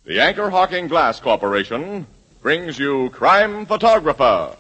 The Anchor Hawking Glass Corporation brings you Crime Photographer.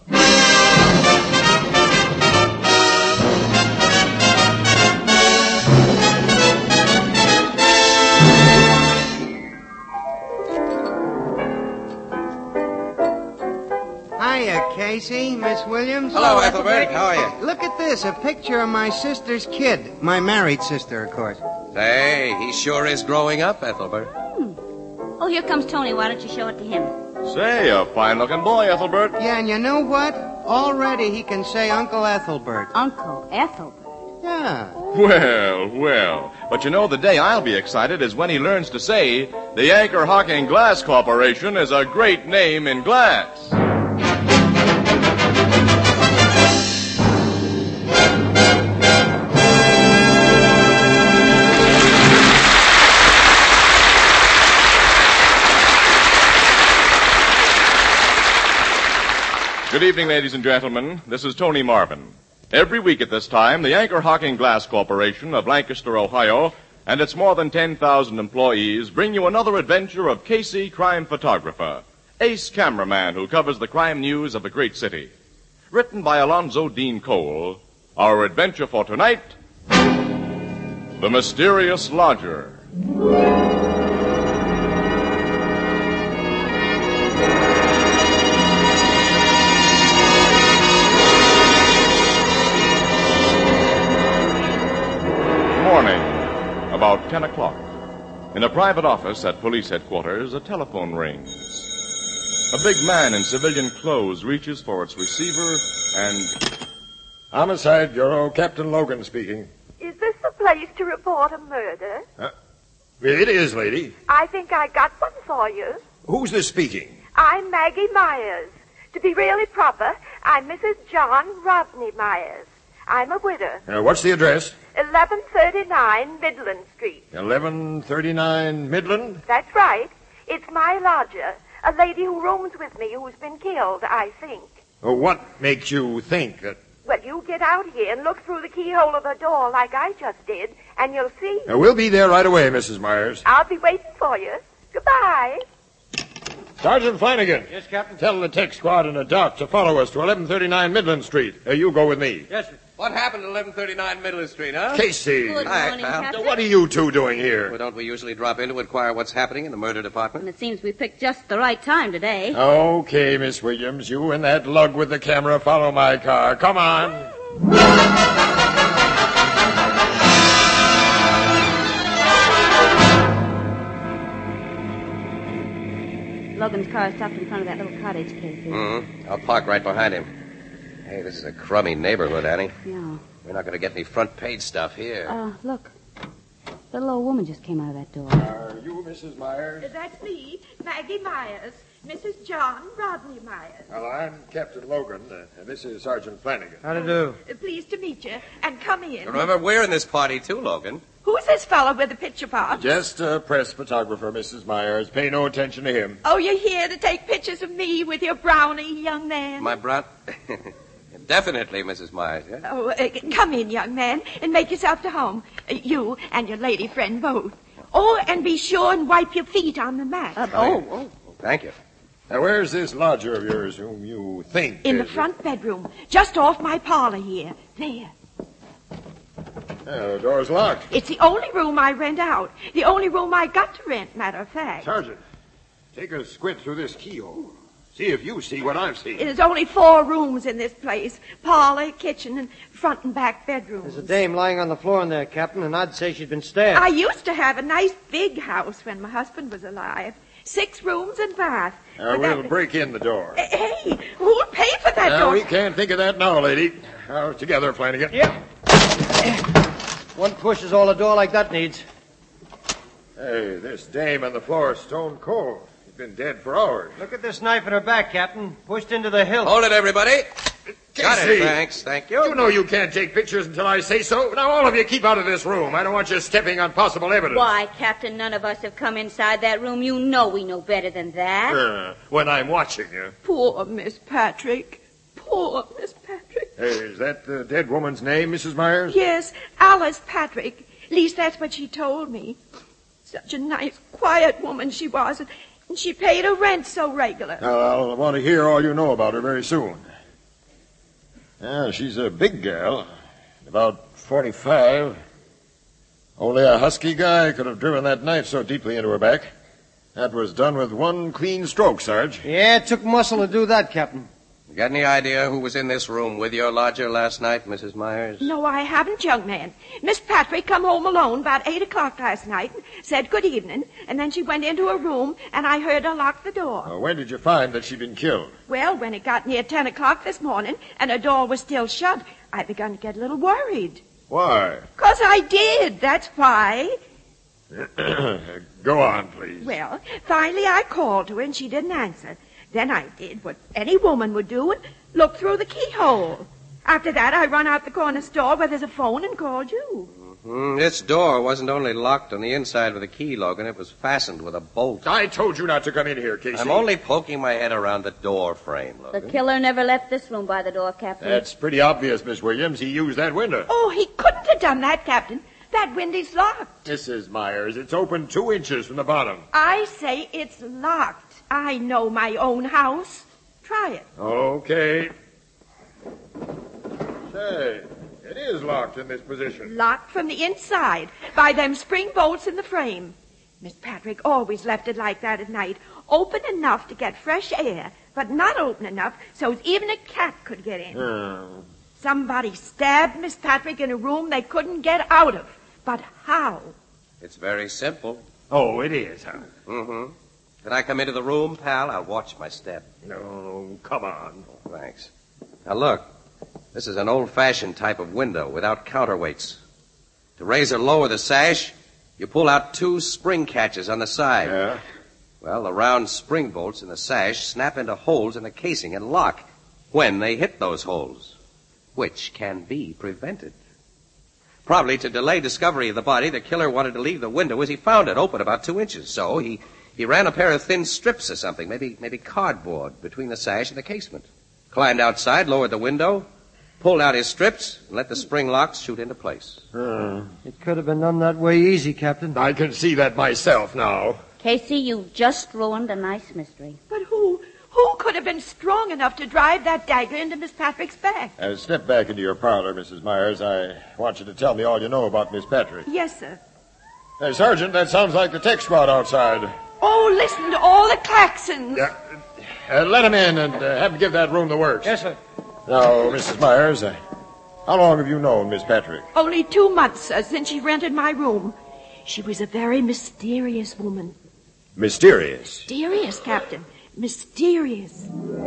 Hiya, Casey, Miss Williams. Hello, Ethelbert. How are you? Look at this, a picture of my sister's kid. My married sister, of course. Say, he sure is growing up, Ethelbert. Oh, here comes Tony. Why don't you show it to him? Say, a fine-looking boy, Ethelbert. Yeah, and you know what? Already he can say Uncle Ethelbert. Uncle Ethelbert. Yeah. Well. But you know, the day I'll be excited is when he learns to say the Anchor Hawking Glass Corporation is a great name in glass. Good evening, ladies and gentlemen. This is Tony Marvin. Every week at this time, the Anchor Hawking Glass Corporation of Lancaster, Ohio, and its more than 10,000 employees bring you another adventure of Casey, crime photographer, ace cameraman who covers the crime news of a great city. Written by Alonzo Dean Cole, our adventure for tonight, The Mysterious Lodger. About 10 o'clock. In a private office at police headquarters, a telephone rings. A big man in civilian clothes reaches for its receiver and... Homicide Bureau, Captain Logan speaking. Is this the place to report a murder? It is, lady. I think I got one for you. Who's this speaking? I'm Maggie Myers. To be really proper, I'm Mrs. John Rodney Myers. I'm a widow. What's the address? 1139 Midland Street. 1139 Midland? That's right. It's my lodger, a lady who rooms with me who's been killed, I think. What makes you think that... Well, you get out here and look through the keyhole of the door like I just did, and you'll see. We'll be there right away, Mrs. Myers. I'll be waiting for you. Goodbye. Sergeant Flanagan. Yes, Captain. Tell the tech squad and the doc to follow us to 1139 Midland Street. You go with me. Yes, sir. What happened at 1139 Midland Street, huh? Casey. Good Hi, morning, pal. Captain. What are you two doing here? Well, don't we usually drop in to inquire what's happening in the murder department? And it seems we picked just the right time today. Okay, Miss Williams. You and that lug with the camera follow my car. Come on. Logan's car stopped in front of that little cottage, Casey. Mm-hmm. I'll park right behind him. Hey, this is a crummy neighborhood, Annie. Yeah. We're not going to get any front page stuff here. Look. The little old woman just came out of that door. Are you Mrs. Myers? That's me, Maggie Myers. Mrs. John Rodney Myers. Well, I'm Captain Logan, and this is Sergeant Flanagan. How to do? Pleased to meet you, and come in. Remember, we're in this party, too, Logan. Who's this fellow with the picture box? Just a press photographer, Mrs. Myers. Pay no attention to him. Oh, you're here to take pictures of me with your brownie, young man? My brat... Definitely, Mrs. Myers, yeah? Oh, come in, young man, and make yourself to home. You and your lady friend both. Oh, and be sure and wipe your feet on the mat. Thank you. Now, where's this lodger of yours whom you think In the is... front bedroom, just off my parlor here. There. The door's locked. It's the only room I rent out. The only room I got to rent, matter of fact. Sergeant, take a squint through this keyhole. See if you see what I've seen. There's only 4 rooms in this place. Parlor, kitchen, and front and back bedrooms. There's a dame lying on the floor in there, Captain, and I'd say she'd been stabbed. I used to have a nice big house when my husband was alive. 6 rooms and bath. We'll break in the door. Hey, who'll pay for that door? We can't think of that now, lady. Together, Flanagan. Yep. One push is all a door like that needs. Hey, this dame on the floor is stone cold. She's been dead for hours. Look at this knife in her back, Captain. Pushed into the hilt. Hold it, everybody. Got Casey, it, thanks. Thank you. You know you can't take pictures until I say so. Now, all of you keep out of this room. I don't want you stepping on possible evidence. Why, Captain, none of us have come inside that room. You know we know better than that. When I'm watching you. Poor Miss Patrick. Poor Miss Patrick. Hey, is that the dead woman's name, Mrs. Myers? Yes, Alice Patrick. At least that's what she told me. Such a nice, quiet woman she was. And she paid her rent so regular. I'll want to hear all you know about her very soon. She's a big gal, about 45. Only a husky guy could have driven that knife so deeply into her back. That was done with one clean stroke, Sarge. Yeah, it took muscle to do that, Captain. You got any idea who was in this room with your lodger last night, Mrs. Myers? No, I haven't, young man. Miss Patrick come home alone about 8 o'clock last night and said good evening, and then she went into her room, and I heard her lock the door. When did you find that she'd been killed? Well, when it got near 10 o'clock this morning, and her door was still shut, I begun to get a little worried. Why? 'Cause I did, that's why. Go on, please. Well, finally I called to her, and she didn't answer. Then I did what any woman would do and look through the keyhole. After that, I run out the corner store where there's a phone and called you. This door wasn't only locked on the inside with a key, Logan. It was fastened with a bolt. I told you not to come in here, Casey. I'm only poking my head around the door frame, The Logan. killer never left this room by the door, Captain. That's pretty obvious, Miss Williams. He used that window. Oh, he couldn't have done that, Captain. That window's locked. Mrs. Myers, it's open 2 inches from the bottom. I say it's locked. I know my own house. Try it. Okay. Say, it is locked in this position. Locked from the inside by them spring bolts in the frame. Miss Patrick always left it like that at night. Open enough to get fresh air, but not open enough so even a cat could get in. Somebody stabbed Miss Patrick in a room they couldn't get out of. But how? It's very simple. Oh, it is, huh? Mm-hmm. Can I come into the room, pal? I'll watch my step. No, come on. Thanks. Now, look. This is an old-fashioned type of window without counterweights. To raise or lower the sash, you pull out 2 spring catches on the side. Yeah? Well, the round spring bolts in the sash snap into holes in the casing and lock when they hit those holes, which can be prevented. Probably to delay discovery of the body, the killer wanted to leave the window as he found it, open about 2 inches. So he ran a pair of thin strips or something, maybe cardboard, between the sash and the casement. Climbed outside, lowered the window, pulled out his strips, and let the spring locks shoot into place. It could have been done that way easy, Captain. I can see that myself now. Casey, you've just ruined a nice mystery. But who could have been strong enough to drive that dagger into Miss Patrick's back? Step back into your parlor, Mrs. Myers. I want you to tell me all you know about Miss Patrick. Yes, sir. Hey, Sergeant, that sounds like the tech squad outside. Oh, listen to all the claxons. Let him in and have him give that room the works. Yes, sir. Now, Mrs. Myers, how long have you known Miss Patrick? Only 2 months, sir, since she rented my room. She was a very mysterious woman. Mysterious? Mysterious, Captain. Mysterious.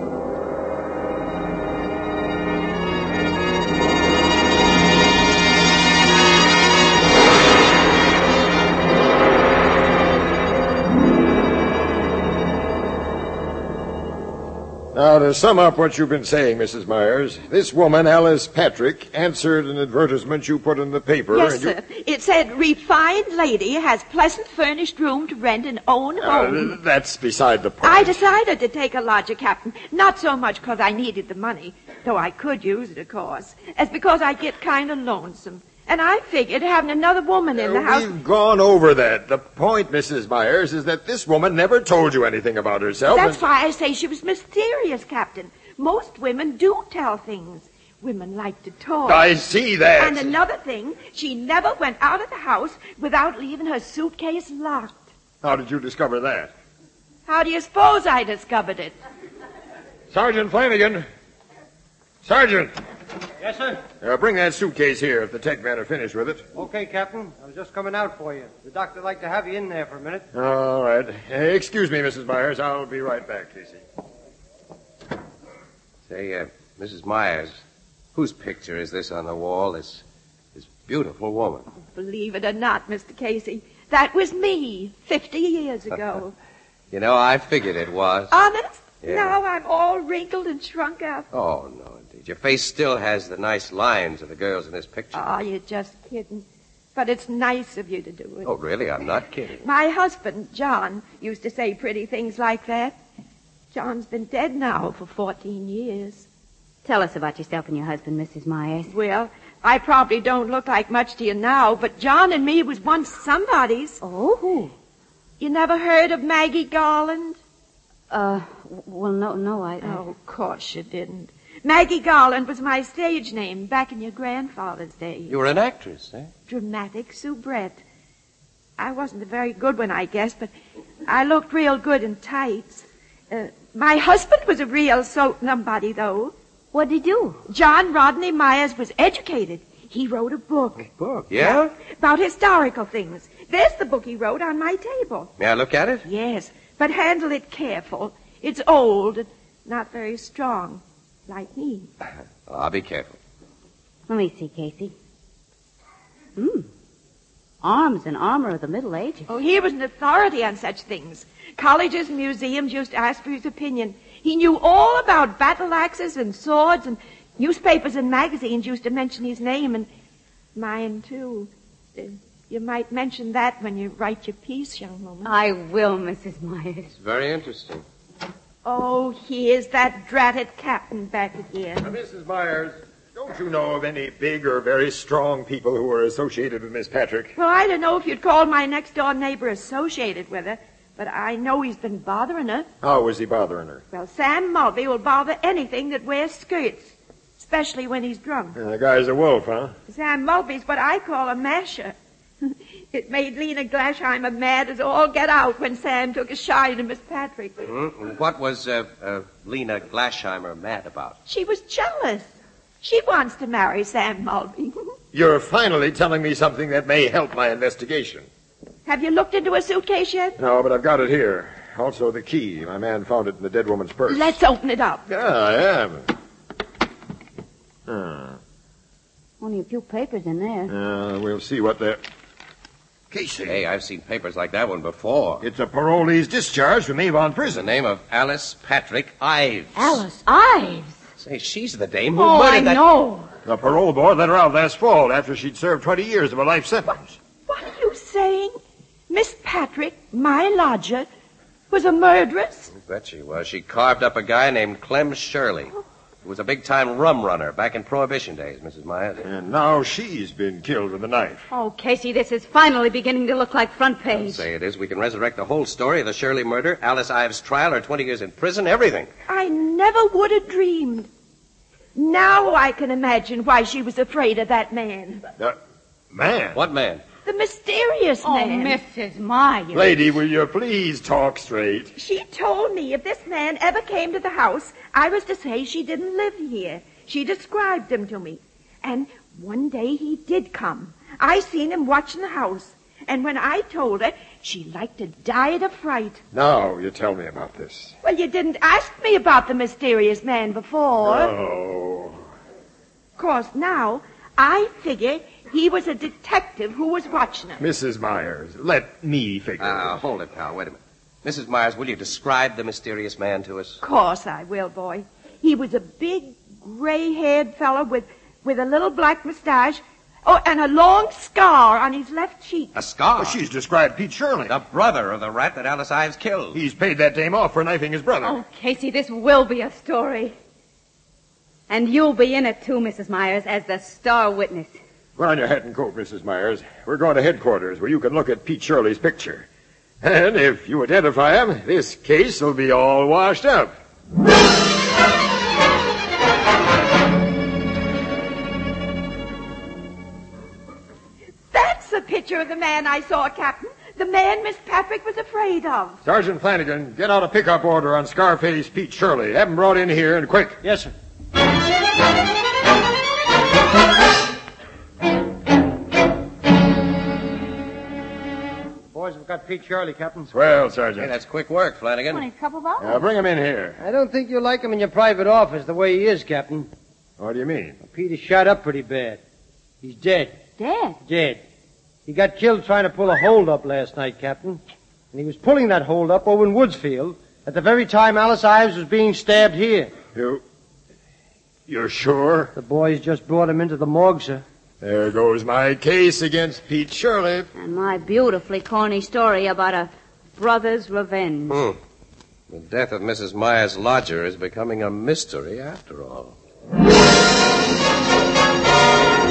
Now, to sum up what you've been saying, Mrs. Myers, this woman, Alice Patrick, answered an advertisement you put in the paper. Yes, sir. It said, refined lady has pleasant furnished room to rent and own home. That's beside the point. I decided to take a lodger, Captain. Not so much because I needed the money, though I could use it, of course, as because I get kind of lonesome. And I figured having another woman in the house... We've gone over that. The point, Mrs. Myers, is that this woman never told you anything about herself. That's why I say she was mysterious, Captain. Most women do tell things. Women like to talk. I see that. And another thing, she never went out of the house without leaving her suitcase locked. How did you discover that? How do you suppose I discovered it? Sergeant Flanagan. Sergeant. Yes, sir. Bring that suitcase here if the tech men are finished with it. Okay, Captain. I was just coming out for you. The doctor'd like to have you in there for a minute. All right. Excuse me, Mrs. Myers. I'll be right back, Casey. Say, Mrs. Myers, whose picture is this on the wall? This beautiful woman. Believe it or not, Mr. Casey, that was me 50 years ago. You know, I figured it was. Honest? Yeah. Now I'm all wrinkled and shrunk up. Oh, no, indeed. Your face still has the nice lines of the girls in this picture. Oh, you're just kidding. But it's nice of you to do it. Oh, really? I'm not kidding. My husband, John, used to say pretty things like that. John's been dead now for 14 years. Tell us about yourself and your husband, Mrs. Myers. Well, I probably don't look like much to you now, but John and me was once somebody's. Oh, who? You never heard of Maggie Garland? Well, no, Oh, of course you didn't. Maggie Garland was my stage name back in your grandfather's day. You were an actress, eh? Dramatic soubrette. I wasn't a very good one, I guess, but I looked real good in tights. My husband was a real somebody, though. What'd he do? John Rodney Myers was educated. He wrote a book. A book, yeah? About historical things. There's the book he wrote on my table. May I look at it? Yes, but handle it careful. It's old and not very strong, like me. I'll be careful. Let me see, Casey. Arms and armor of the Middle Ages. Oh, he was an authority on such things. Colleges and museums used to ask for his opinion. He knew all about battle axes and swords, and newspapers and magazines used to mention his name, and mine, too. You might mention that when you write your piece, young woman. I will, Mrs. Myers. It's very interesting. Oh, here's that dratted captain back again. Mrs. Myers, don't you know of any big or very strong people who are associated with Miss Patrick? Well, I don't know if you'd call my next-door neighbor associated with her, but I know he's been bothering her. How was he bothering her? Well, Sam Mulvey will bother anything that wears skirts, especially when he's drunk. The guy's a wolf, huh? Sam Mulvey's what I call a masher. It made Lena Glasheimer mad as all get out when Sam took a shine at Miss Patrick. Mm-hmm. What was Lena Glasheimer mad about? She was jealous. She wants to marry Sam Mulvey. You're finally telling me something that may help my investigation. Have you looked into a suitcase yet? No, but I've got it here. Also the key. My man found it in the dead woman's purse. Let's open it up. Yeah, I am. Only a few papers in there. We'll see what they're... Casey. Hey, I've seen papers like that one before. It's a parolee's discharge from Avon The Prison. name of Alice Patrick Ives. Alice Ives? Say, she's the dame who Oh, I murdered that... know. The parole board let her out last fall after she'd served 20 years of a life sentence. What are you saying? Miss Patrick, my lodger, was a murderess? I bet she was. She carved up a guy named Clem Shirley. He was a big-time rum runner back in Prohibition days, Mrs. Myers. And now she's been killed with a knife. Oh, Casey, this is finally beginning to look like front I'll page. say it is. We can resurrect the whole story of the Shirley murder, Alice Ives' trial, her 20 years in prison, everything. I never would have dreamed. Now I can imagine why she was afraid of that man. Man. What man? The mysterious Oh, man. Mrs. Myers. Lady, will you please talk straight? She told me if this man ever came to the house, I was to say she didn't live here. She described him to me. And one day he did come. I seen him watching the house. And when I told her, she like to die of fright. Now you tell me about this. Well, you didn't ask me about the mysterious man before. Oh. Of course, now, I figure he was a detective who was watching him. Mrs. Myers, let me figure. Hold it, pal. Wait a minute. Mrs. Myers, will you describe the mysterious man to us? Of course I will, boy. He was a big, gray-haired fellow with a little black mustache. Oh, and a long scar on his left cheek. A scar? Oh, she's described Pete Shirley. The brother of the rat that Alice Ives killed. He's paid that dame off for knifing his brother. Oh, Casey, this will be a story. And you'll be in it, too, Mrs. Myers, as the star witness. Put on your hat and coat, Mrs. Myers. We're going to headquarters where you can look at Pete Shirley's picture. And if you identify him, this case will be all washed up. That's a picture of the man I saw, Captain. The man Miss Patrick was afraid of. Sergeant Flanagan, get out a pickup order on Scarface Pete Shirley. Have him brought in here and quick. Yes, sir. Boys, we've got Pete Shirley, Captain. Well, Hey, Sergeant. that's quick work, Flanagan. Only a couple of hours. Bring him in here. I don't think you'll like him in your private office the way he is, Captain. What do you mean? Pete is shot up pretty bad. He's dead. Dead? Dead. He got killed trying to pull a hold up last night, Captain. And he was pulling that hold up over in Woodsfield at the very time Alice Ives was being stabbed here. You're sure? The boys just brought him into the morgue, sir. There goes my case against Pete Shirley. And my beautifully corny story about a brother's revenge. The death of Mrs. Myers' lodger is becoming a mystery after all.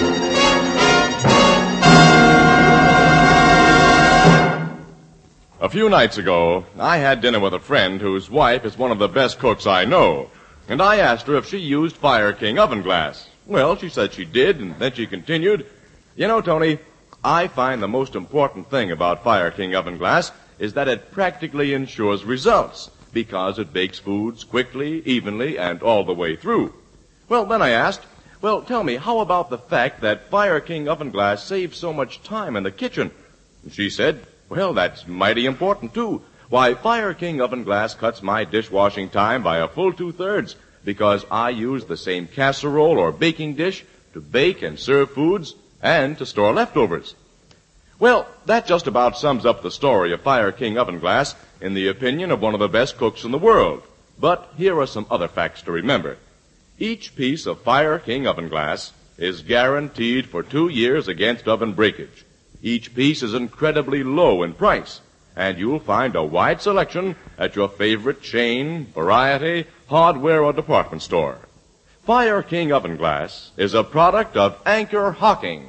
A few nights ago, I had dinner with a friend whose wife is one of the best cooks I know. And I asked her if she used Fire King oven glass. Well, she said she did, and then she continued, "You know, Tony, I find the most important thing about Fire King oven glass is that it practically ensures results because it bakes foods quickly, evenly, and all the way through." Well, then I asked, "Well, tell me, how about the fact that Fire King oven glass saves so much time in the kitchen?" And she said, "Well, that's mighty important, too. Why, Fire King oven glass cuts my dishwashing time by a full 2/3 because I use the same casserole or baking dish to bake and serve foods and to store leftovers." Well, that just about sums up the story of Fire King oven glass in the opinion of one of the best cooks in the world. But here are some other facts to remember. Each piece of Fire King oven glass is guaranteed for 2 years against oven breakage. Each piece is incredibly low in price, and you'll find a wide selection at your favorite chain, variety, hardware, or department store. Fire King oven glass is a product of Anchor Hocking.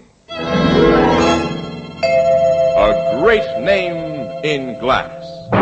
A great name in glass.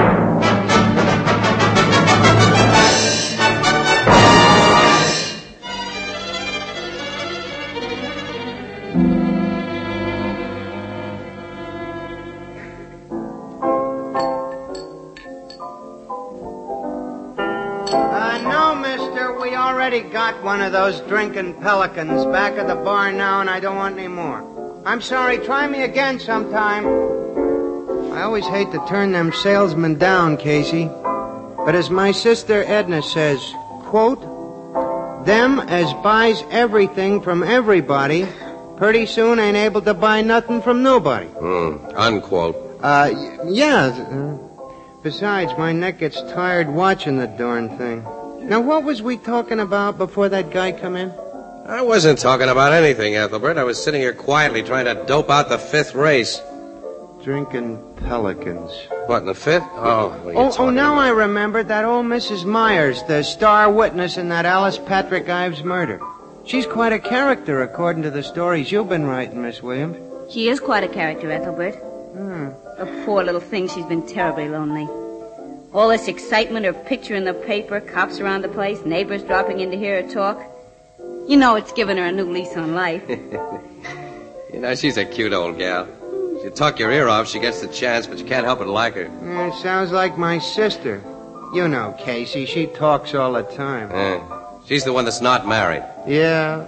No, mister, we already got one of those drinking pelicans back at the bar now, and I don't want any more. I'm sorry, try me again sometime. I always hate to turn them salesmen down, Casey. But as my sister Edna says, quote, "Them as buys everything from everybody pretty soon ain't able to buy nothing from nobody." Unquote. Yeah. Besides, my neck gets tired watching the darn thing. Now, what was we talking about before that guy come in? I wasn't talking about anything, Ethelbert. I was sitting here quietly trying to dope out the 5th race. Drinking pelicans. What, in the 5th? Oh, what are you talking now about? I remembered that old Mrs. Myers, the star witness in that Alice Patrick Ives murder. She's quite a character, according to the stories you've been writing, Miss Williams. She is quite a character, Ethelbert. The poor little thing, she's been terribly lonely. All this excitement, her picture in the paper, cops around the place, neighbors dropping in to hear her talk. You know it's given her a new lease on life. You know, she's a cute old gal. You talk your ear off, she gets the chance, but you can't help but like her. Yeah, sounds like my sister. You know, Casey, she talks all the time. She's the one that's not married. Yeah.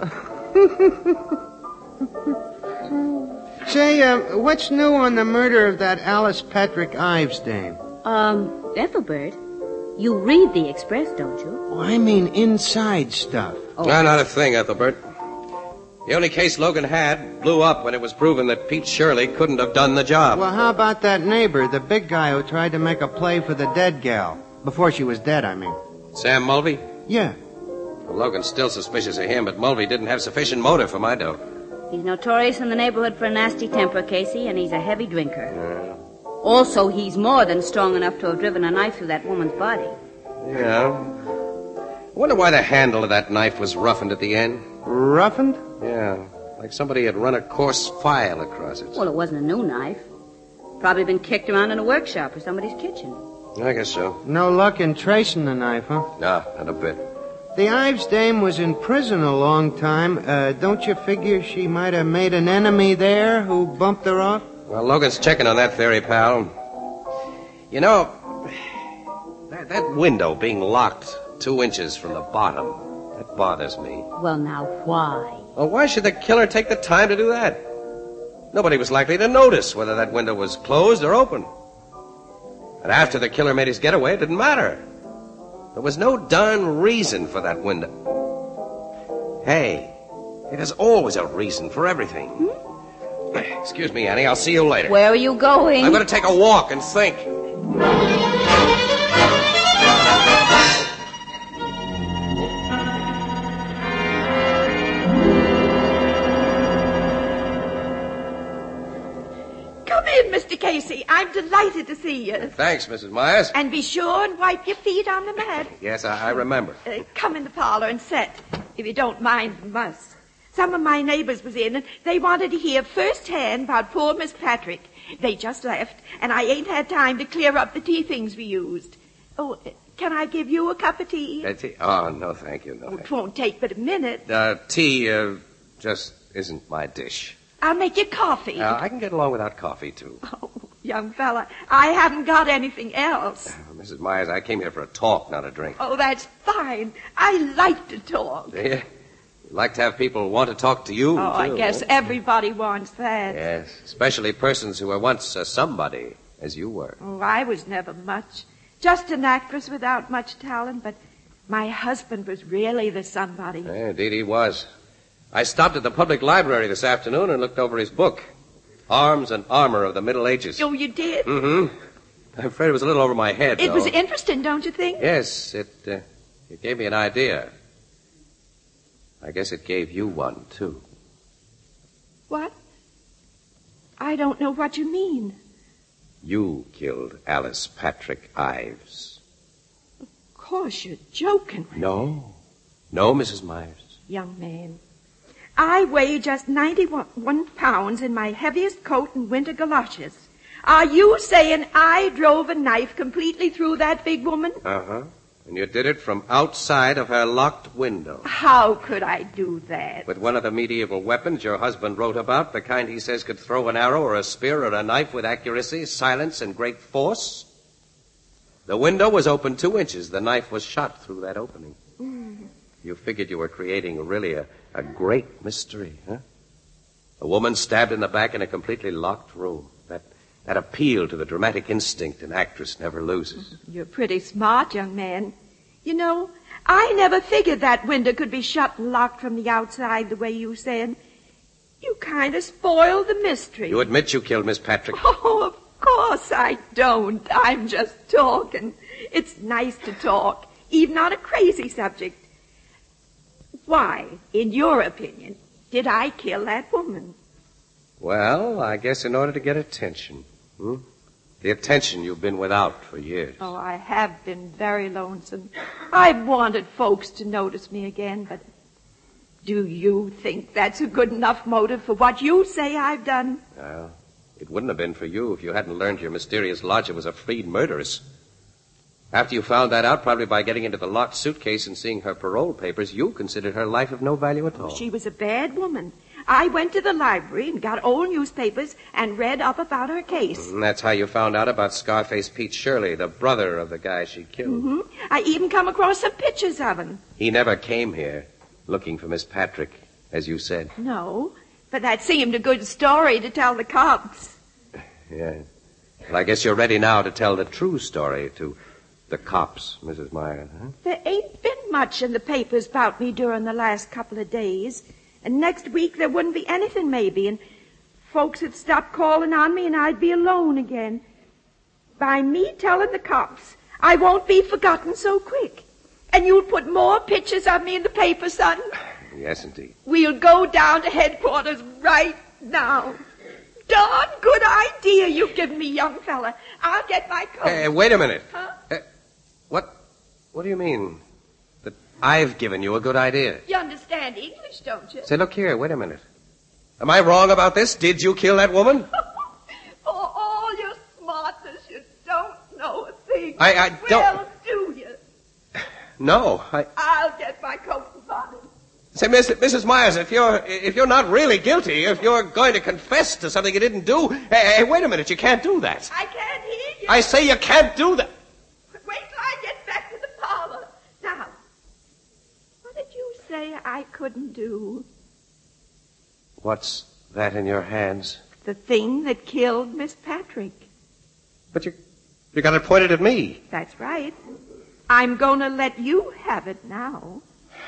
Say, what's new on the murder of that Alice Patrick Ives dame? Ethelbert, you read the Express, don't you? Oh, I mean inside stuff. Oh. No, not a thing, Ethelbert. The only case Logan had blew up when it was proven that Pete Shirley couldn't have done the job. Well, how about that neighbor, the big guy who tried to make a play for the dead gal? Before she was dead, I mean. Sam Mulvey? Yeah. Well, Logan's still suspicious of him, but Mulvey didn't have sufficient motive for my dough. He's notorious in the neighborhood for a nasty temper, Casey, and he's a heavy drinker. Also, he's more than strong enough to have driven a knife through that woman's body. Yeah. I wonder why the handle of that knife was roughened at the end. Roughened? Yeah, like somebody had run a coarse file across it. Well, it wasn't a new knife. Probably been kicked around in a workshop or somebody's kitchen. I guess so. No luck in tracing the knife, huh? No, not a bit. The Ives dame was in prison a long time. Don't you figure she might have made an enemy there who bumped her off? Well, Logan's checking on that theory, pal. You know, that window being locked 2 inches from the bottom, that bothers me. Well, now, why? Well, why should the killer take the time to do that? Nobody was likely to notice whether that window was closed or open. And after the killer made his getaway, it didn't matter. There was no darn reason for that window. Hey, there's always a reason for everything. Excuse me, Annie. I'll see you later. Where are you going? I'm going to take a walk and think. Come in, Mr. Casey. I'm delighted to see you. Thanks, Mrs. Myers. And be sure and wipe your feet on the mat. Yes, I remember. Come in the parlor and sit, if you don't mind the muss. Some of my neighbors was in, and they wanted to hear firsthand about poor Miss Patrick. They just left, and I ain't had time to clear up the tea things we used. Oh, can I give you a cup of tea? Tea? Oh, no, thank you. No, It won't take but a minute. Tea just isn't my dish. I'll make you coffee. I can get along without coffee, too. Oh, young fella, I haven't got anything else. Mrs. Myers, I came here for a talk, not a drink. Oh, that's fine. I like to talk. Do you? You like to have people want to talk to you, Oh, too, I guess everybody wants that. Yes, especially persons who were once somebody, as you were. Oh, I was never much. Just an actress without much talent, but my husband was really the somebody. Yeah, indeed he was. I stopped at the public library this afternoon and looked over his book, Arms and Armor of the Middle Ages. Oh, you did? Mm-hmm. I'm afraid it was a little over my head, It though. was interesting, don't you think? Yes, it gave me an idea. I guess it gave you one, too. What? I don't know what you mean. You killed Alice Patrick Ives. Of course, you're joking. No, Mrs. Myers. Young man, I weigh just 91 pounds in my heaviest coat and winter galoshes. Are you saying I drove a knife completely through that big woman? Uh-huh. And you did it from outside of her locked window. How could I do that? With one of the medieval weapons your husband wrote about, the kind he says could throw an arrow or a spear or a knife with accuracy, silence, and great force. The window was open 2 inches. The knife was shot through that opening. You figured you were creating really a great mystery, huh? A woman stabbed in the back in a completely locked room. That appeal to the dramatic instinct an actress never loses. You're pretty smart, young man. You know, I never figured that window could be shut and locked from the outside the way you said. You kind of spoiled the mystery. You admit you killed Miss Patrick? Oh, of course I don't. I'm just talking. It's nice to talk, even on a crazy subject. Why, in your opinion, did I kill that woman? Well, I guess in order to get attention. The attention you've been without for years. Oh, I have been very lonesome. I've wanted folks to notice me again, but do you think that's a good enough motive for what you say I've done? Well, it wouldn't have been for you if you hadn't learned your mysterious lodger was a freed murderess. After you found that out, probably by getting into the locked suitcase and seeing her parole papers, you considered her life of no value at all. She was a bad woman. I went to the library and got old newspapers and read up about her case. And that's how you found out about Scarface Pete Shirley, the brother of the guy she killed. Mm-hmm. I even come across some pictures of him. He never came here looking for Miss Patrick, as you said. No, but that seemed a good story to tell the cops. Yeah. Well, I guess you're ready now to tell the true story to the cops, Mrs. Myers, huh? There ain't been much in the papers about me during the last couple of days. And next week there wouldn't be anything maybe, and folks would stop calling on me and I'd be alone again. By me telling the cops, I won't be forgotten so quick. And you'll put more pictures of me in the paper, son? Yes, indeed. We'll go down to headquarters right now. Darn good idea you've given me, young fella. I'll get my coat. Hey, wait a minute. Huh? What do you mean? That I've given you a good idea? You understand English, don't you? Say, look here, wait a minute. Am I wrong about this? Did you kill that woman? For all your smartness, you don't know a thing. I don't... Well, do you? No, I'll get my coat and bonnet. Say, Mrs. Myers, if you're not really guilty, if you're going to confess to something you didn't do, hey, wait a minute, you can't do that. I can't hear you. I say you can't do that. Wait till I get back to the parlor. Now, what did you say I couldn't do? What's that in your hands? The thing that killed Miss Patrick. But you got it pointed at me. That's right. I'm going to let you have it now.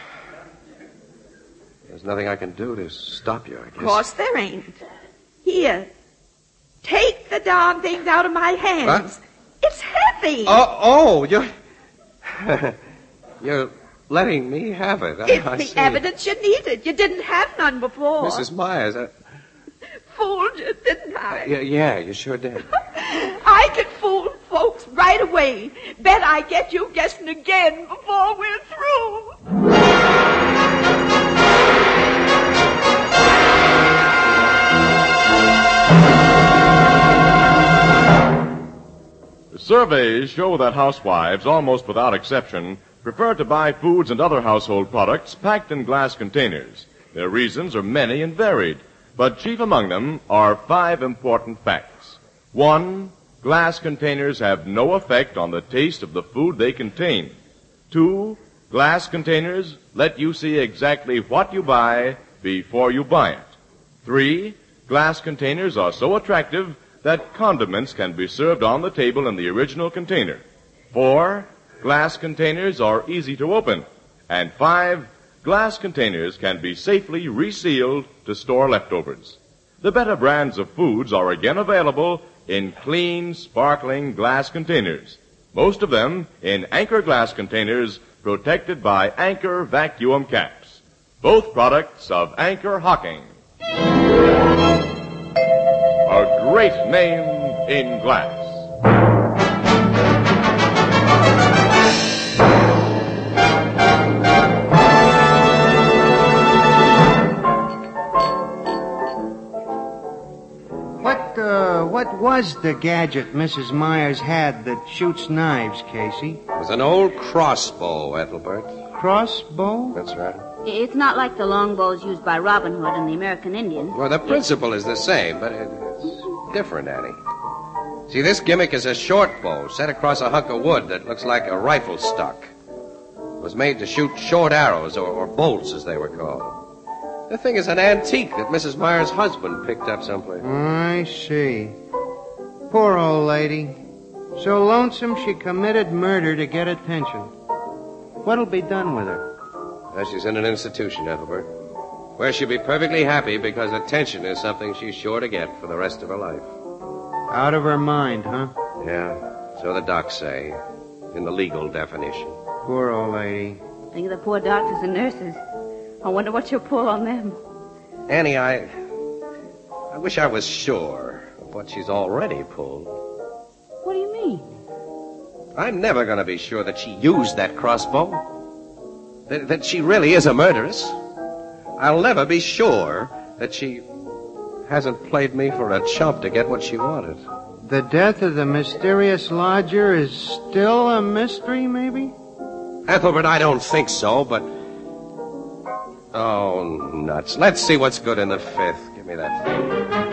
There's nothing I can do to stop you, I guess. Of course there ain't. Here, take the darn things out of my hands. What? It's heavy. You're letting me have it. It's I the see. evidence you needed. You didn't have none before. Mrs. Myers, Fooled you, didn't I? yeah, you sure did. I can fool folks right away. Bet I get you guessing again before we're through. Surveys show that housewives, almost without exception, prefer to buy foods and other household products packed in glass containers. Their reasons are many and varied, but chief among them are 5 important facts. 1, glass containers have no effect on the taste of the food they contain. 2, glass containers let you see exactly what you buy before you buy it. 3, glass containers are so attractive that condiments can be served on the table in the original container. 4, glass containers are easy to open. And 5, glass containers can be safely resealed to store leftovers. The better brands of foods are again available in clean, sparkling glass containers. Most of them in Anchor glass containers protected by Anchor vacuum caps. Both products of Anchor Hocking. A great name in glass. What was the gadget Mrs. Myers had that shoots knives, Casey? It was an old crossbow, Ethelbert. Crossbow? That's right. It's not like the longbows used by Robin Hood and the American Indian. Well, the principle is the same, but it's different, Annie. See, this gimmick is a short bow set across a hunk of wood that looks like a rifle stock. It was made to shoot short arrows, or bolts, as they were called. The thing is an antique that Mrs. Myers' husband picked up someplace. I see. Poor old lady. So lonesome she committed murder to get attention. What'll be done with her? Well, she's in an institution, Ethelbert, where she'll be perfectly happy because attention is something she's sure to get for the rest of her life. Out of her mind, huh? Yeah, so the docs say, in the legal definition. Poor old lady. Think of the poor doctors and nurses. I wonder what you'll pull on them. Annie, I wish I was sure of what she's already pulled. What do you mean? I'm never going to be sure that she used that crossbow. That she really is a murderess. I'll never be sure that she hasn't played me for a chump to get what she wanted. The death of the mysterious lodger is still a mystery, maybe? Ethelbert, I don't think so, but... Oh, nuts. Let's see what's good in the 5th. Give me that thing.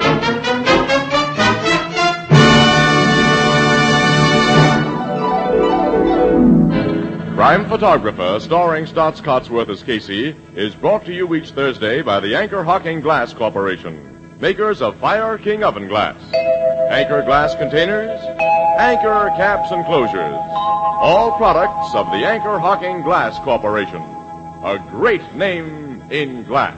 Crime Photographer, starring Stotts Cotsworth as Casey, is brought to you each Thursday by the Anchor Hocking Glass Corporation, makers of Fire King oven glass, Anchor glass containers, Anchor caps and closures, all products of the Anchor Hocking Glass Corporation, a great name in glass.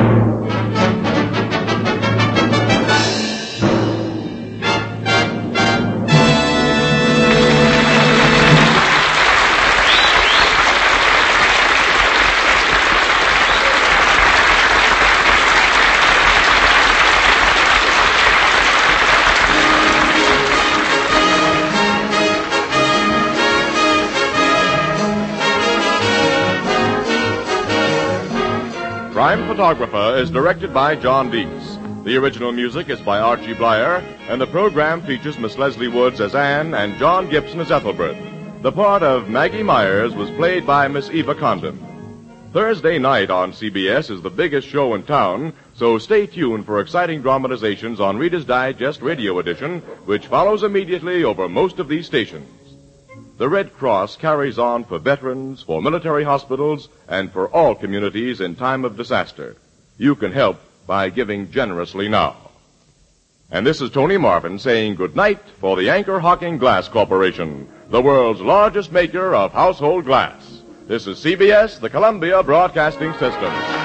Crime Photographer is directed by John Deese. The original music is by Archie Blyer, and the program features Miss Leslie Woods as Anne and John Gibson as Ethelbert. The part of Maggie Myers was played by Miss Eva Condon. Thursday night on CBS is the biggest show in town, so stay tuned for exciting dramatizations on Reader's Digest Radio Edition, which follows immediately over most of these stations. The Red Cross carries on for veterans, for military hospitals, and for all communities in time of disaster. You can help by giving generously now. And this is Tony Marvin saying good night for the Anchor Hocking Glass Corporation, the world's largest maker of household glass. This is CBS, the Columbia Broadcasting System.